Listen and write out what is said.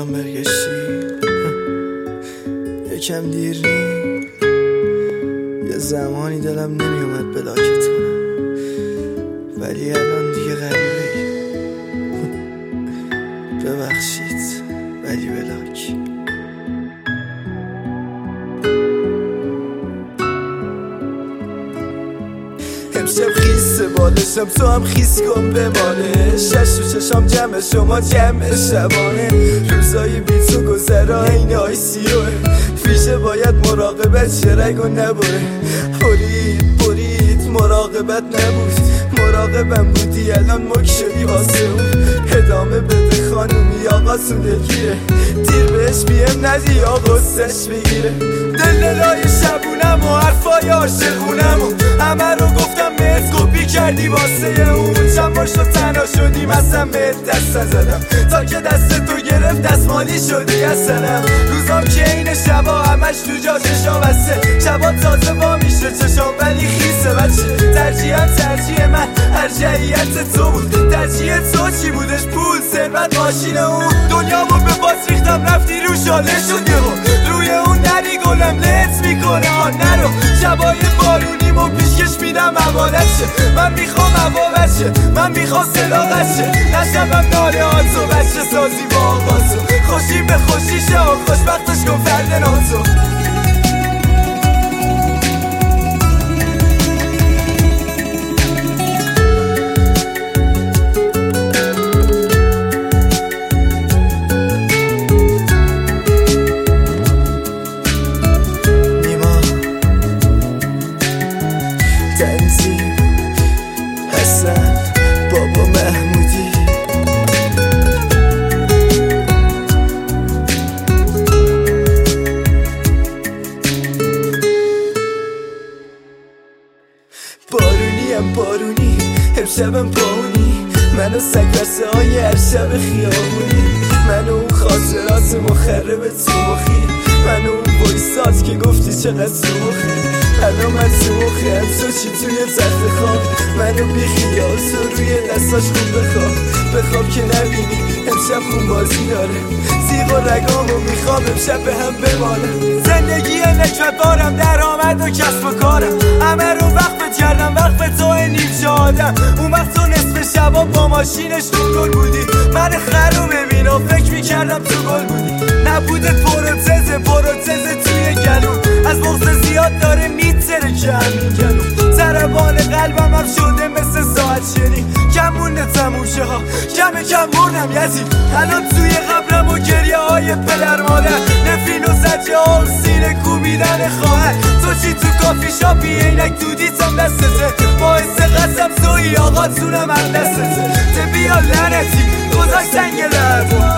الان برگشتی یکم دیر نی، یه زمانی دلم نمیومد بلاکت کنم ولی الان دیگه غریبه. ببخشید ولی بلاک. امشب خیسه بالشم تو هم خیس کن بمانه، شش و چشام جمع شما جمع شبانه، روزای بی تو گذرا این آیسیوه، فیشه باید مراقبت شرک و نباره، برید مراقبت نبود، مراقبم بودی الان مک شدی واسه اون، ادامه بده خانومی آقا سودگیره، دیر بهش بیم ندی آقا غصش بگیره، دللای شبونم و حرفای عاشقونم و همه رو گفتم بهت کپی کردی واسه اون، چند بار شد تنها شدیم اصلا بهت دست نزدم تا که دست تو گرفت دستمالی شدی اصلا، روزام که این شبا همش تو جا چشا بسته، شبا تازه با میشه چشام ولی خیسه بچه، ترجیح من ارجعیت تو بود، ترجیح تو چی بودش؟ پول، ثروت، ماشین اون، دنیامو به پاس ریختم رفتی رو شاله شد یهو، روی اون نری گلم لت میکنه ها نرو، شبای بارونیمو پیشکش میدم عبادت شه، من میخوام عبادت شه، من میخوام صداقت شه، نشبم ناله آتو بچه سازی با آقاتو، خوشی به خوشی شه خوشبختش کن فرد ناتو. تنظیم حسن بابا محمودی بارونی امشبم پاونی، منو سگرسه های هر شب خیابونی، منو اون خاطرات مخرب تو مخی، منو اون وایسات که گفتی چقدر سوخی، الان من تو مخی تو چی توی تخت خواب، منو بی خیال تو روی دستاش خوب بخواب که نبینی امشب خون بازی داره، زیغ و رگامو میخوام امشب به هم بمانم، زندگی نکبتبارم درآمد و کسب و کارم، همه رو وقفت کردم وقف تو نیم شادم، اون وقت تو نصف شبا با ماشینش تو گل بودی، من خر رو ببین و فکر میکردم تو گل بودی، نبودت پروتزه توی گلوم، از بغض زیاد داره میتره که همین گلوم، ضربان قلبم هم شده مثل ساعت شنی، کم مونده تموشه ها کم بردم یزید، الان توی قبرم و گریه های پدر مادر، نفرین و زجه ها و سینه کوبیدن خواهر، تو چی تو کافی شاپی اینک دودیتم دستته، باعث قسم توی آقا تونم هم دستته، بیا لعنتی گذاشت سنگ لرد